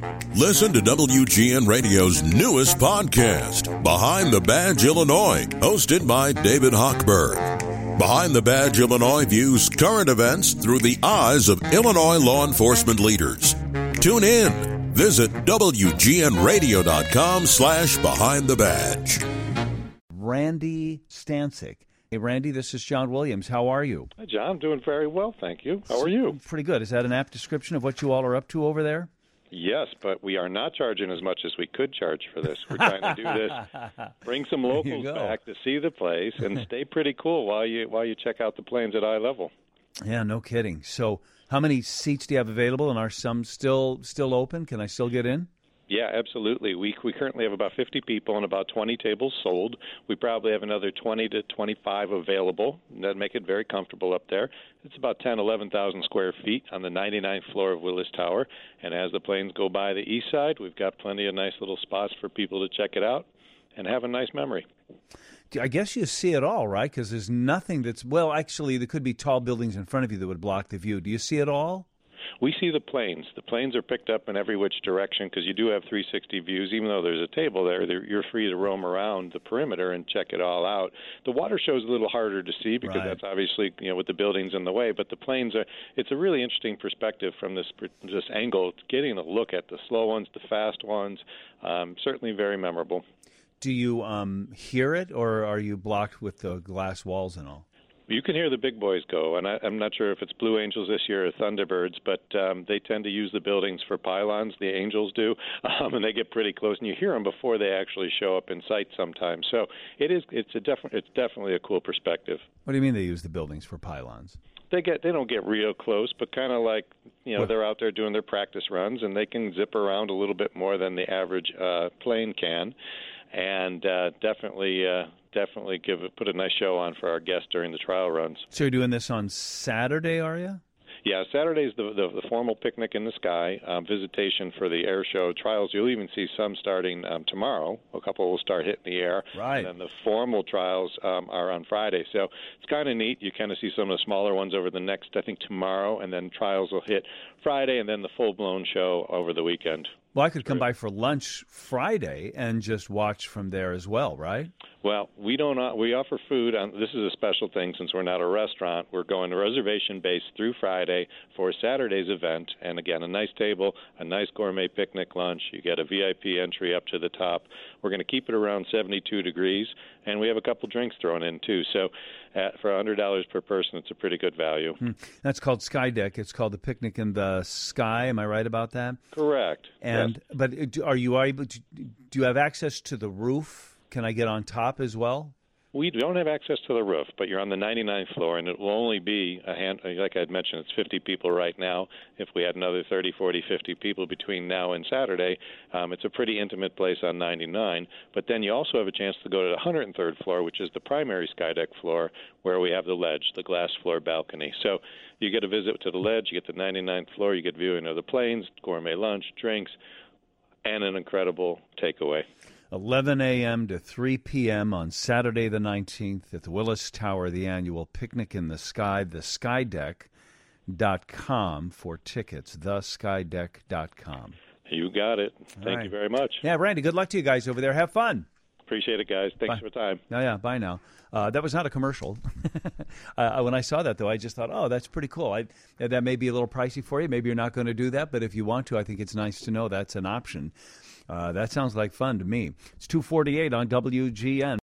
Listen to WGN Radio's newest podcast, Behind the Badge Illinois, hosted by David Hochberg. Behind the Badge Illinois views current events through the eyes of Illinois law enforcement leaders. Tune in. Visit WGNRadio.com/Behind the Badge. Randy Stanczyk. Hey, Randy, this is John Williams. How are you? Hi, John. I'm doing very well, thank you. How are you? Pretty good. Is that an apt description of what you all are up to over there? Yes, but we are not charging as much as we could charge for this. We're trying to do this, bring some locals back to see the place, and stay pretty cool while you check out the planes at eye level. Yeah, no kidding. So how many seats do you have available, and are some still open? Can I still get in? Yeah, absolutely. We currently have about 50 people and about 20 tables sold. We probably have another 20 to 25 available. That'd make it very comfortable up there. It's about 11,000 square feet on the 99th floor of Willis Tower. And as the planes go by the east side, we've got plenty of nice little spots for people to check it out and have a nice memory. I guess you see it all, right? Because there's nothing that's, well, actually, there could be tall buildings in front of you that would block the view. Do you see it all? We see the planes. The planes are picked up in every which direction because you do have 360 views. Even though there's a table there, you're free to roam around the perimeter and check it all out. The water show is a little harder to see because that's obviously, with the buildings in the way. But the planes it's a really interesting perspective from this angle. It's getting a look at the slow ones, the fast ones. Certainly very memorable. Do you hear it, or are you blocked with the glass walls and all? You can hear the big boys go, and I'm not sure if it's Blue Angels this year or Thunderbirds, but they tend to use the buildings for pylons. The Angels do, and they get pretty close, and you hear them before they actually show up in sight sometimes. So it's definitely a cool perspective. What do you mean they use the buildings for pylons? They don't get real close, but kind of like they're out there doing their practice runs, and they can zip around a little bit more than the average plane can, and definitely put a nice show on for our guests during the trial runs. So you're doing this on Saturday, are you? Yeah, Saturday's the formal picnic in the sky, visitation for the air show trials. You'll even see some starting tomorrow. A couple will start hitting the air. Right. And then the formal trials are on Friday. So it's kind of neat. You kind of see some of the smaller ones over the next, I think, tomorrow, and then trials will hit Friday, and then the full-blown show over the weekend. Well, I could come by for lunch Friday and just watch from there as well, right? Well, we offer food. This is a special thing since we're not a restaurant. We're going to reservation-based through Friday for Saturday's event. And, again, a nice table, a nice gourmet picnic lunch. You get a VIP entry up to the top. We're going to keep it around 72 degrees, and we have a couple drinks thrown in, too. So for $100 per person, it's a pretty good value. That's called Sky Deck. It's called the Picnic in the Sky. Am I right about that? Correct. And yes. But are you able to, do you have access to the roof? Can I get on top as well? We don't have access to the roof, but you're on the 99th floor, and it will only be like I had mentioned, it's 50 people right now. If we had another 30, 40, 50 people between now and Saturday, it's a pretty intimate place on 99. But then you also have a chance to go to the 103rd floor, which is the primary Sky Deck floor, where we have the ledge, the glass floor balcony. So you get a visit to the ledge, you get the 99th floor, you get viewing of the planes, gourmet lunch, drinks, and an incredible takeaway. 11 a.m. to 3 p.m. on Saturday the 19th at the Willis Tower, the annual Picnic in the Sky, theskydeck.com for tickets, theskydeck.com. You got it. Thank you very much. Yeah, Randy, good luck to you guys over there. Have fun. Appreciate it, guys. Thanks for the time. Yeah, bye now. That was not a commercial. When I saw that, though, I just thought, oh, that's pretty cool. That may be a little pricey for you. Maybe you're not going to do that, but if you want to, I think it's nice to know that's an option. That sounds like fun to me. It's 2:48 on WGN.